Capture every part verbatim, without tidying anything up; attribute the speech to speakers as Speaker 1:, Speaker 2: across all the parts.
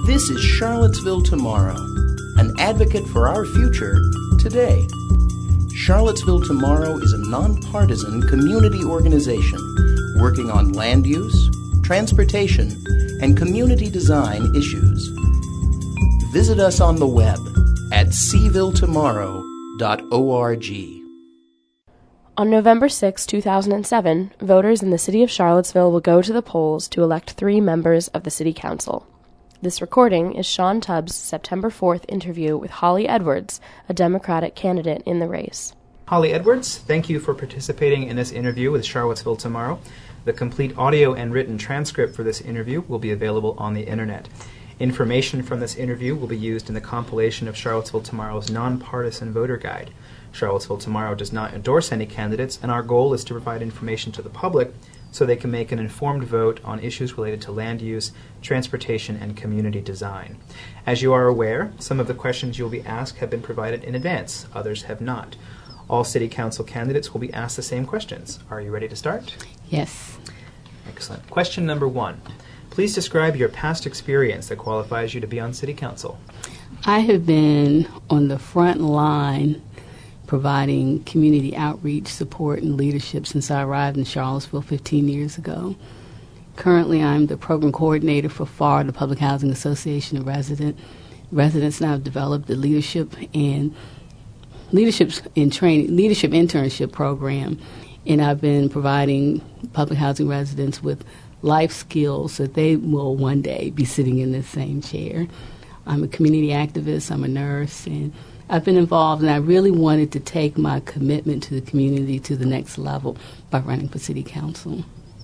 Speaker 1: This is Charlottesville Tomorrow, an advocate for our future today. Charlottesville Tomorrow is a nonpartisan community organization working on land use, transportation, and community design issues. Visit us on the web at c ville tomorrow dot org.
Speaker 2: On November sixth, two thousand seven, voters in the city of Charlottesville will go to the polls to elect three members of the city council. This recording is Sean Tubbs' September fourth interview with Holly Edwards, a Democratic candidate in the race.
Speaker 3: Holly Edwards, thank you for participating in this interview with Charlottesville Tomorrow. The complete audio and written transcript for this interview will be available on the internet. Information from this interview will be used in the compilation of Charlottesville Tomorrow's nonpartisan voter guide. Charlottesville Tomorrow does not endorse any candidates, and our goal is to provide information to the public so they can make an informed vote on issues related to land use, transportation, and community design. As you are aware, some of the questions you'll be asked have been provided in advance, others have not. All City Council candidates will be asked the same questions. Are you ready to start?
Speaker 4: Yes.
Speaker 3: Excellent. Question number one. Please describe your past experience that qualifies you to be on City Council.
Speaker 4: I have been on the front line providing community outreach, support, and leadership since I arrived in Charlottesville fifteen years ago. Currently, I'm the program coordinator for F A R, the Public Housing Association of Resident. Residents now have developed the leadership and leadership in training, leadership internship program, and I've been providing public housing residents with life skills that they will one day be sitting in this same chair. I'm a community activist, I'm a nurse, and I've been involved, and I really wanted to take my commitment to the community to the next level by running for City Council.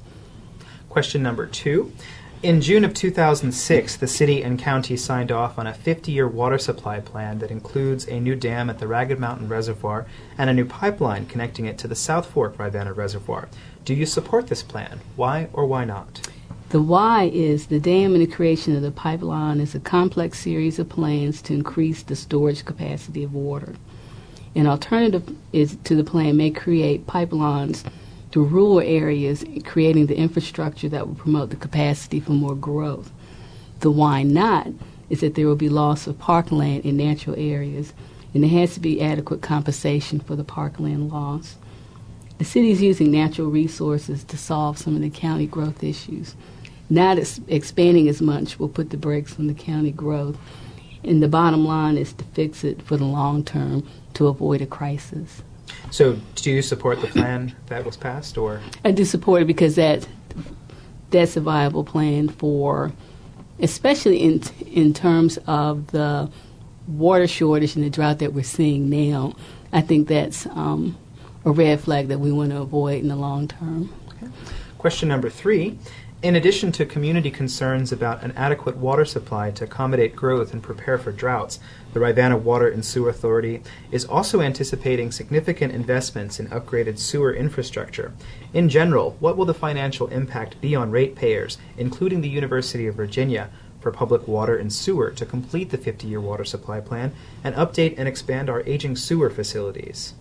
Speaker 3: Question number two. In June of two thousand six, the city and county signed off on a fifty-year water supply plan that includes a new dam at the Ragged Mountain Reservoir and a new pipeline connecting it to the South Fork Rivanna Reservoir. Do you support this plan? Why or why not?
Speaker 4: The why is the dam and the creation of the pipeline is a complex series of plans to increase the storage capacity of water. An alternative is to the plan may create pipelines to rural areas, creating the infrastructure that will promote the capacity for more growth. The why not is that there will be loss of parkland in natural areas, and there has to be adequate compensation for the parkland loss. The city is using natural resources to solve some of the county growth issues. Not ex- expanding as much will put the brakes on the county growth, and the bottom line is to fix it for the long term to avoid a crisis.
Speaker 3: So do you support the plan that was passed, or?
Speaker 4: I do support it because that that's a viable plan for, especially in in terms of the water shortage and the drought that we're seeing now. I think that's um, a red flag that we want to avoid in the long term.
Speaker 3: Okay. Question number three. In addition to community concerns about an adequate water supply to accommodate growth and prepare for droughts, the Rivanna Water and Sewer Authority is also anticipating significant investments in upgraded sewer infrastructure. In general, what will the financial impact be on ratepayers, including the University of Virginia, for public water and sewer to complete the fifty-year water supply plan and update and expand our aging sewer facilities?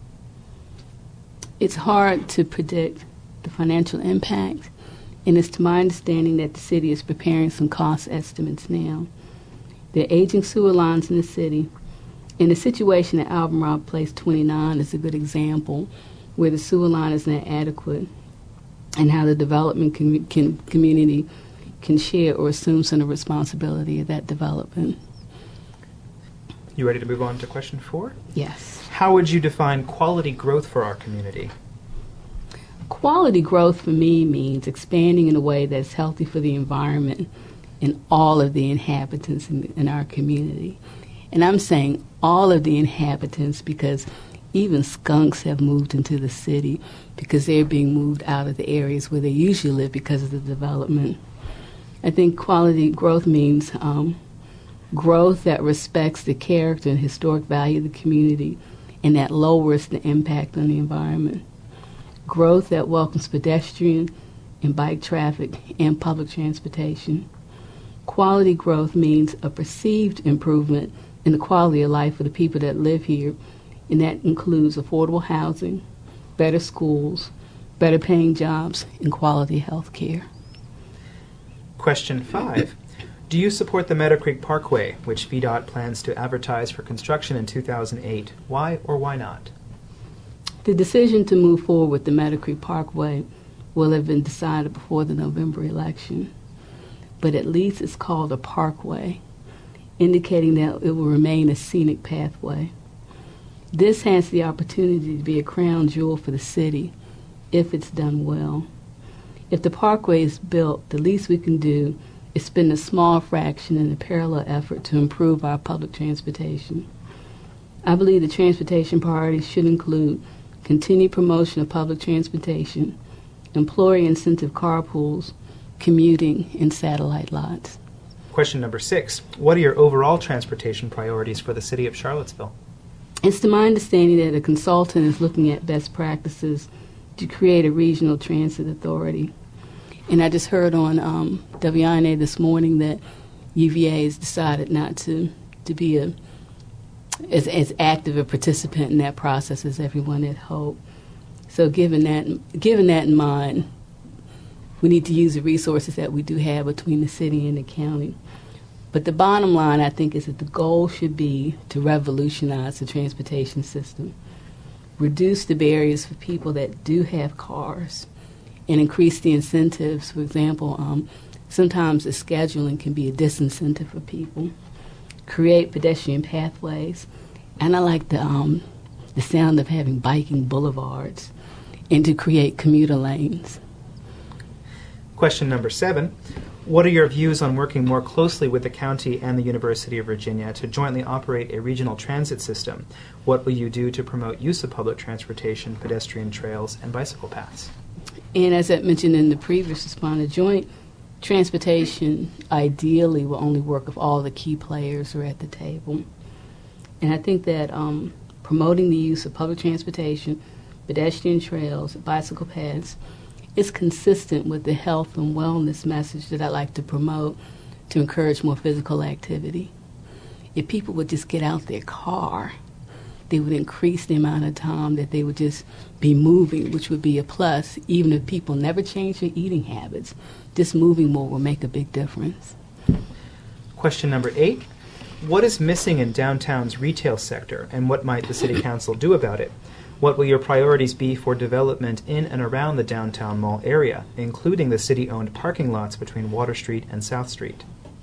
Speaker 4: It's hard to predict the financial impact. And it's to my understanding that the city is preparing some cost estimates now. There are aging sewer lines in the city. And the situation at Albemarle Place twenty-nine is a good example where the sewer line is not adequate and how the development com- can, community can share or assume some of the responsibility of that development.
Speaker 3: You ready to move on to question four?
Speaker 4: Yes.
Speaker 3: How would you define quality growth for our community?
Speaker 4: Quality growth for me means expanding in a way that's healthy for the environment and all of the inhabitants in, in our community. And I'm saying all of the inhabitants because even skunks have moved into the city because they're being moved out of the areas where they usually live because of the development. I think quality growth means um, growth that respects the character and historic value of the community and that lowers the impact on the environment. Growth that welcomes pedestrian and bike traffic and public transportation. Quality growth means a perceived improvement in the quality of life for the people that live here, and that includes affordable housing, better schools, better paying jobs, and quality health care.
Speaker 3: Question five. Do you support the Meadow Creek Parkway, which V DOT plans to advertise for construction in two thousand eight? Why or why not?
Speaker 4: The decision to move forward with the Meadow Creek Parkway will have been decided before the November election, but at least it's called a parkway, indicating that it will remain a scenic pathway. This has the opportunity to be a crown jewel for the city if it's done well. If the parkway is built, the least we can do is spend a small fraction in a parallel effort to improve our public transportation. I believe the transportation priorities should include continued promotion of public transportation, employer incentive carpools, commuting, and satellite lots.
Speaker 3: Question number six. What are your overall transportation priorities for the city of Charlottesville?
Speaker 4: It's to my understanding that a consultant is looking at best practices to create a regional transit authority. And I just heard on um, W I N A this morning that U V A has decided not to, to be a as, as active a participant in that process as everyone had hoped. So given that, given that in mind, we need to use the resources that we do have between the city and the county. But the bottom line, I think, is that the goal should be to revolutionize the transportation system, reduce the barriers for people that do have cars, and increase the incentives. For example, um, sometimes the scheduling can be a disincentive for people. Create pedestrian pathways, and I like the um, the sound of having biking boulevards, and to create commuter lanes.
Speaker 3: Question number seven. What are your views on working more closely with the county and the University of Virginia to jointly operate a regional transit system? What will you do to promote use of public transportation, pedestrian trails, and bicycle paths?
Speaker 4: And as I mentioned in the previous response, a joint transportation ideally will only work if all the key players are at the table. And I think that um, promoting the use of public transportation, pedestrian trails, bicycle paths is consistent with the health and wellness message that I like to promote to encourage more physical activity. If people would just get out their car, they would increase the amount of time that they would just be moving, which would be a plus. Even if people never change their eating habits, just moving more will make a big difference.
Speaker 3: Question number eight. What is missing in downtown's retail sector, and what might the City Council do about it? What will your priorities be for development in and around the downtown mall area, including the city-owned parking lots between Water Street and South Street?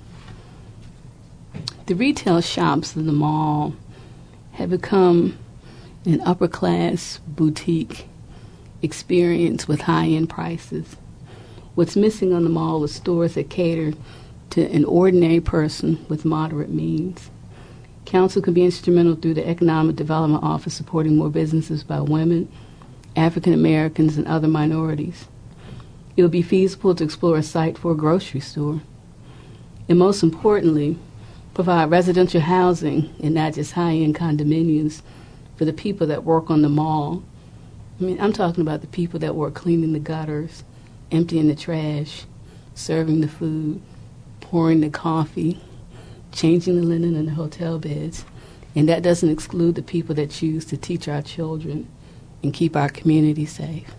Speaker 4: The retail shops in the mall have become an upper-class boutique experience with high-end prices. What's missing on the mall is stores that cater to an ordinary person with moderate means. Council can be instrumental through the Economic Development Office supporting more businesses by women, African Americans, and other minorities. It would be feasible to explore a site for a grocery store. And most importantly, provide residential housing and not just high-end condominiums for the people that work on the mall. I mean, I'm talking about the people that work cleaning the gutters, emptying the trash, serving the food, pouring the coffee, changing the linen in the hotel beds. And that doesn't exclude the people that choose to teach our children and keep our community safe.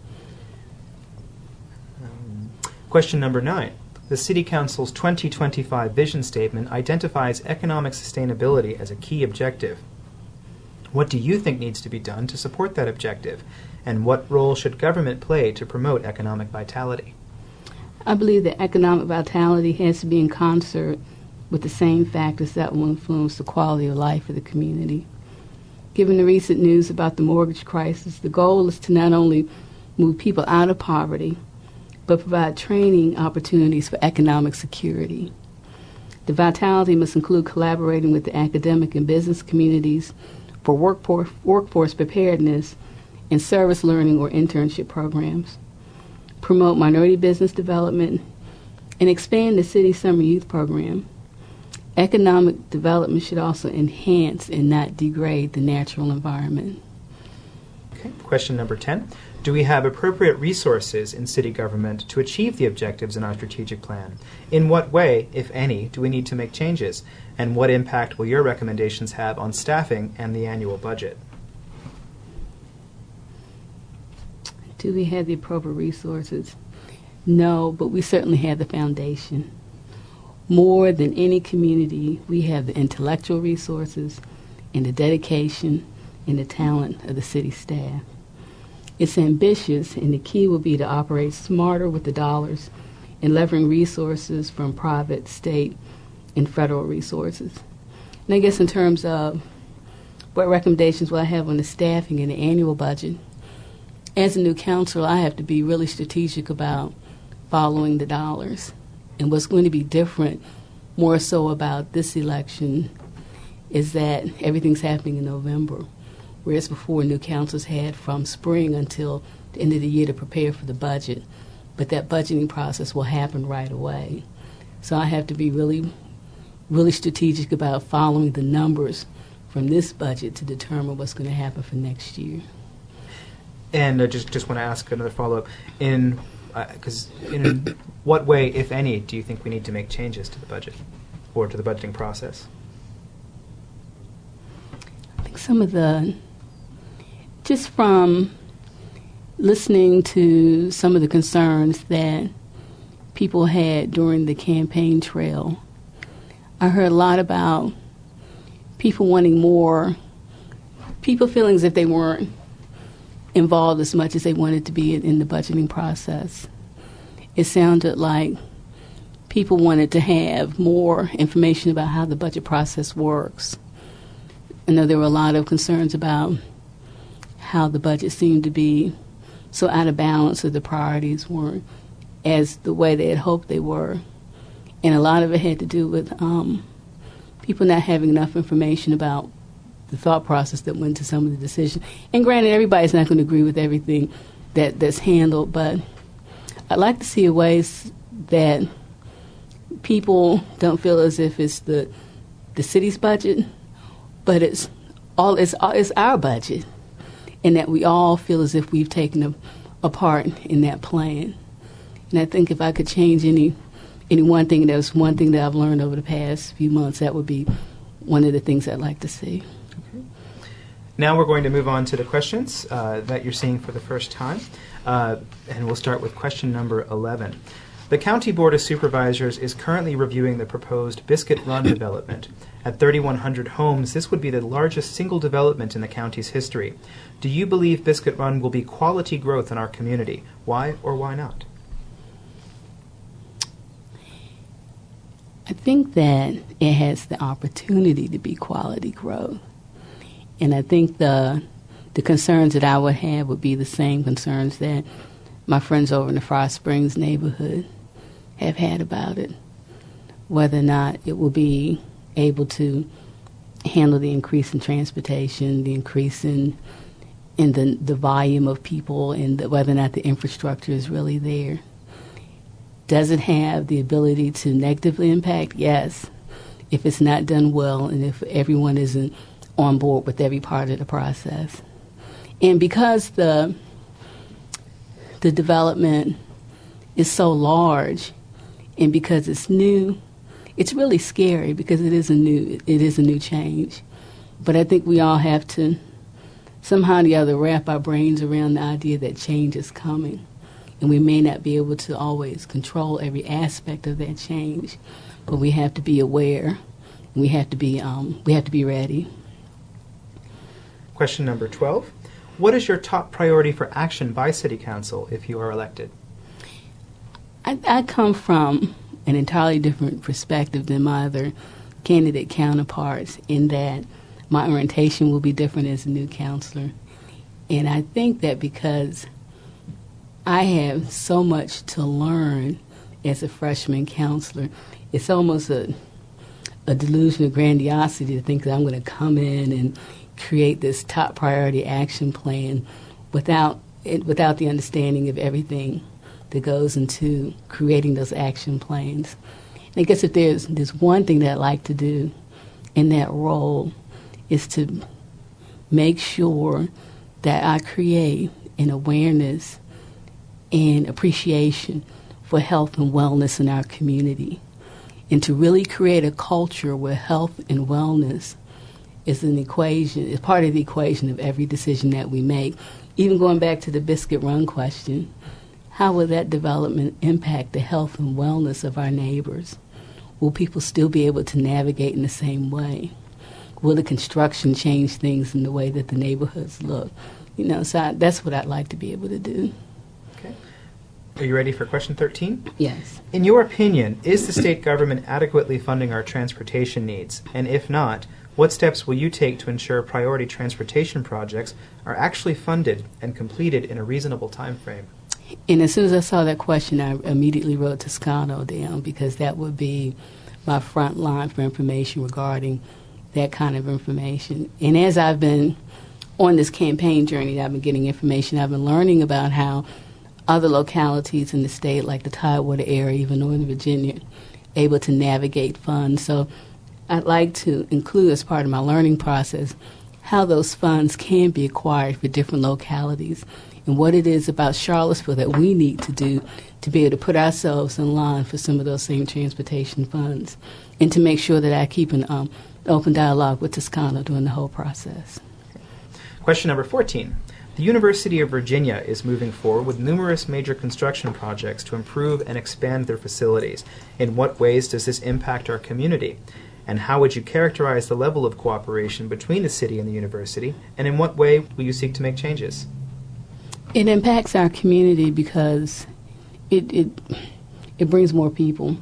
Speaker 3: Um, question number nine. The City Council's twenty twenty-five vision statement identifies economic sustainability as a key objective. What do you think needs to be done to support that objective? And what role should government play to promote economic vitality?
Speaker 4: I believe that economic vitality has to be in concert with the same factors that will influence the quality of life of the community. Given the recent news about the mortgage crisis, the goal is to not only move people out of poverty, but provide training opportunities for economic security. The vitality must include collaborating with the academic and business communities for workforce, workforce preparedness and service learning or internship programs, promote minority business development, and expand the city summer youth program. Economic development should also enhance and not degrade the natural environment.
Speaker 3: Okay. Question number ten. Do we have appropriate resources in city government to achieve the objectives in our strategic plan? In what way, if any, do we need to make changes? And what impact will your recommendations have on staffing and the annual budget?
Speaker 4: Do we have the appropriate resources? No, but we certainly have the foundation. More than any community, we have the intellectual resources and the dedication and the talent of the city staff. It's ambitious, and the key will be to operate smarter with the dollars and leveraging resources from private, state, and federal resources. And I guess in terms of what recommendations will I have on the staffing and the annual budget, as a new counselor, I have to be really strategic about following the dollars. And what's going to be different, more so about this election, is that everything's happening in November, whereas before new councils had from spring until the end of the year to prepare for the budget. But that budgeting process will happen right away. So I have to be really, really strategic about following the numbers from this budget to determine what's going to happen for next year.
Speaker 3: And I just, just want to ask another follow-up. In because uh, in what way, if any, do you think we need to make changes to the budget or to the budgeting process?
Speaker 4: I think some of the, just from listening to some of the concerns that people had during the campaign trail, I heard a lot about people wanting more, people feeling as if they weren't involved as much as they wanted to be in, in the budgeting process. It sounded like people wanted to have more information about how the budget process works. I know there were a lot of concerns about how the budget seemed to be so out of balance, that the priorities weren't as the way they had hoped they were. And a lot of it had to do with um, people not having enough information about the thought process that went into some of the decisions. And granted, everybody's not going to agree with everything that, that's handled, but I'd like to see ways that people don't feel as if it's the the city's budget, but it's all it's, it's our budget, and that we all feel as if we've taken a, a part in that plan. And I think if I could change any any one thing, that was one thing that I've learned over the past few months, that would be one of the things I'd like to see.
Speaker 3: Okay. Now we're going to move on to the questions uh, that you're seeing for the first time. Uh, and we'll start with question number eleven. The County Board of Supervisors is currently reviewing the proposed Biscuit Run development. At thirty-one hundred homes, this would be the largest single development in the county's history. Do you believe Biscuit Run will be quality growth in our community? Why or why not?
Speaker 4: I think that it has the opportunity to be quality growth. And I think the the concerns that I would have would be the same concerns that my friends over in the Frost Springs neighborhood have had about it. Whether or not it will be able to handle the increase in transportation, the increase in in the, the volume of people, and the, whether or not the infrastructure is really there. Does it have the ability to negatively impact? Yes, if it's not done well and if everyone isn't on board with every part of the process. And because the the development is so large and because it's new, it's really scary because it is a new it is a new change. But I think we all have to somehow or the other wrap our brains around the idea that change is coming. And we may not be able to always control every aspect of that change, but we have to be aware. We have to be um, we have to be ready.
Speaker 3: Question number twelve. What is your top priority for action by City Council if you are elected?
Speaker 4: I, I come from an entirely different perspective than my other candidate counterparts in that my orientation will be different as a new counselor. And I think that because I have so much to learn as a freshman counselor, it's almost a, a delusion of grandiosity to think that I'm going to come in and create this top priority action plan without it, without the understanding of everything that goes into creating those action plans. And I guess if there's there's one thing that I'd like to do in that role is to make sure that I create an awareness and appreciation for health and wellness in our community, and to really create a culture where health and wellness is an equation, is part of the equation of every decision that we make. Even going back to the Biscuit Run question, how will that development impact the health and wellness of our neighbors? will people still be able to navigate in the same way? Will the construction change things in the way that the neighborhoods look? You know, so I, that's what I'd like to be able to do.
Speaker 3: Okay. Are you ready for question thirteen?
Speaker 4: Yes.
Speaker 3: In your opinion, is the state government adequately funding our transportation needs? And if not, what steps will you take to ensure priority transportation projects are actually funded and completed in a reasonable time frame?
Speaker 4: And as soon as I saw that question, I immediately wrote Toscano down, because that would be my front line for information regarding that kind of information. And as I've been on this campaign journey, I've been getting information. I've been learning about how other localities in the state, like the Tidewater area, even Northern Virginia, able to navigate funds. So I'd like to include as part of my learning process how those funds can be acquired for different localities and what it is about Charlottesville that we need to do to be able to put ourselves in line for some of those same transportation funds, and to make sure that I keep an um, open dialogue with Toscano during the whole process.
Speaker 3: Question number fourteen. The University of Virginia is moving forward with numerous major construction projects to improve and expand their facilities. In what ways does this impact our community? And how would you characterize the level of cooperation between the city and the university? And in what way will you seek to make changes?
Speaker 4: It impacts our community because it it, it brings more people.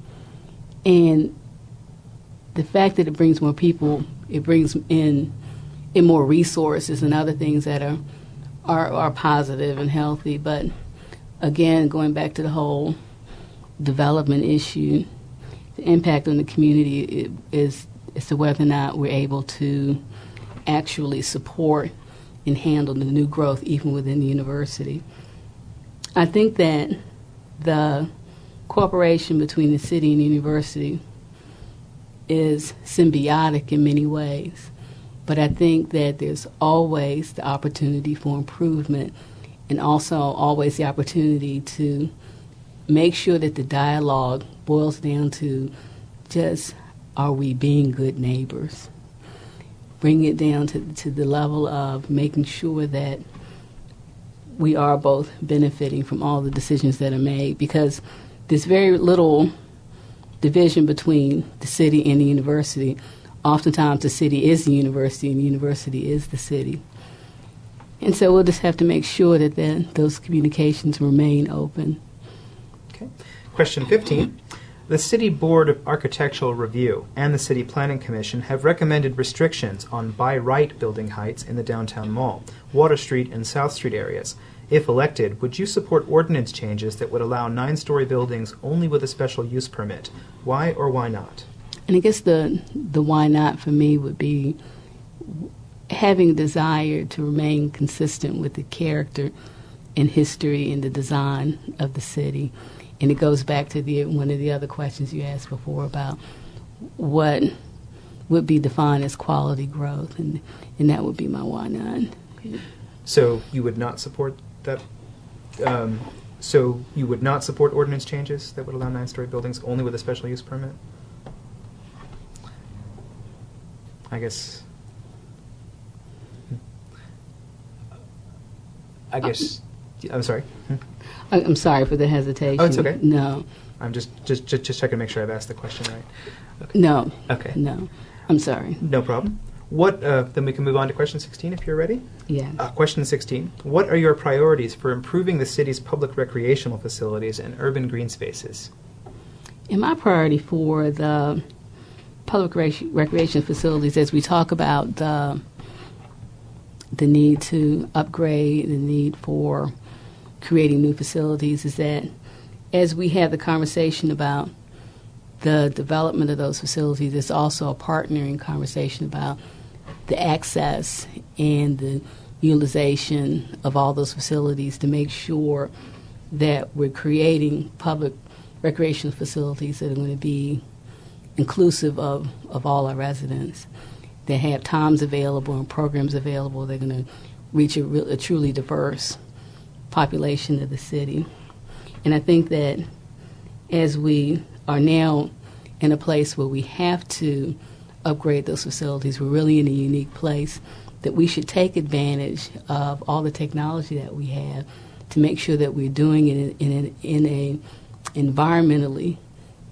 Speaker 4: And the fact that it brings more people, it brings in in more resources and other things that are, are are positive and healthy. But again, going back to the whole development issue, the impact on the community is as to whether or not we're able to actually support and handle the new growth even within the university. I think that the cooperation between the city and the university is symbiotic in many ways, but I think that there's always the opportunity for improvement, and also always the opportunity to make sure that the dialogue boils down to just, are we being good neighbors? Bring it down to, to the level of making sure that we are both benefiting from all the decisions that are made, because there's very little division between the city and the university. Oftentimes the city is the university and the university is the city. And so we'll just have to make sure that then those communications remain open.
Speaker 3: Okay. Question fifteen. The City Board of Architectural Review and the City Planning Commission have recommended restrictions on by-right building heights in the downtown mall, Water Street, and South Street areas. If elected, would you support ordinance changes that would allow nine-story buildings only with a special use permit? Why or why not?
Speaker 4: And I guess the the why not for me would be having a desire to remain consistent with the character and history and the design of the city. And it goes back to the one of the other questions you asked before about what would be defined as quality growth, and, and that would be my why not.
Speaker 3: So you would not support that? Um, so you would not support ordinance changes that would allow nine-story buildings only with a special use permit? I guess. I guess. I'm sorry. Hmm?
Speaker 4: I'm sorry for the hesitation.
Speaker 3: Oh, it's okay.
Speaker 4: No.
Speaker 3: I'm just just just, just checking to make sure I've asked the question right. Okay.
Speaker 4: No.
Speaker 3: Okay.
Speaker 4: No. I'm sorry.
Speaker 3: No problem. What? Uh, then we can move on to question sixteen if you're ready.
Speaker 4: Yeah.
Speaker 3: Uh, question sixteen. What are your priorities for improving the city's public recreational facilities and urban green spaces?
Speaker 4: And my priority for the public rec- recreation facilities, as we talk about the the need to upgrade, the need for creating new facilities, is that as we have the conversation about the development of those facilities, it's also a partnering conversation about the access and the utilization of all those facilities to make sure that we're creating public recreational facilities that are going to be inclusive of, of all our residents, that have times available and programs available. They're going to reach a, re- a truly diverse population of the city. And I think that as we are now in a place where we have to upgrade those facilities, we're really in a unique place that we should take advantage of all the technology that we have to make sure that we're doing it in, in, in a environmentally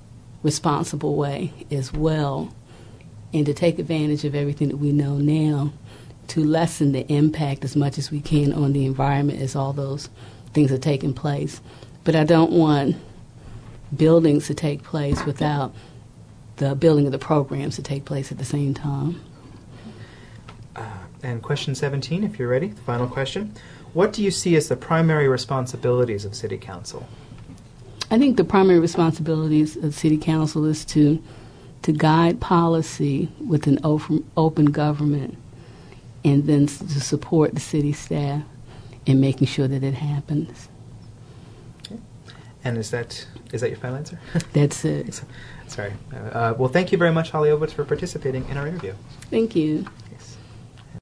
Speaker 4: responsible way as well, and to take advantage of everything that we know now to lessen the impact as much as we can on the environment as all those things are taking place. But I don't want buildings to take place without the building of the programs to take place at the same time.
Speaker 3: Uh, and question seventeen, if you're ready, the final question. What do you see as the primary responsibilities of City Council?
Speaker 4: I think the primary responsibilities of City Council is to to guide policy with an open, open government, and then s- to support the city staff in making sure that it happens.
Speaker 3: Okay. And is that is that your final answer?
Speaker 4: That's it.
Speaker 3: Sorry. Uh, well, thank you very much, Holly Ovitz, for participating in our interview.
Speaker 4: Thank you.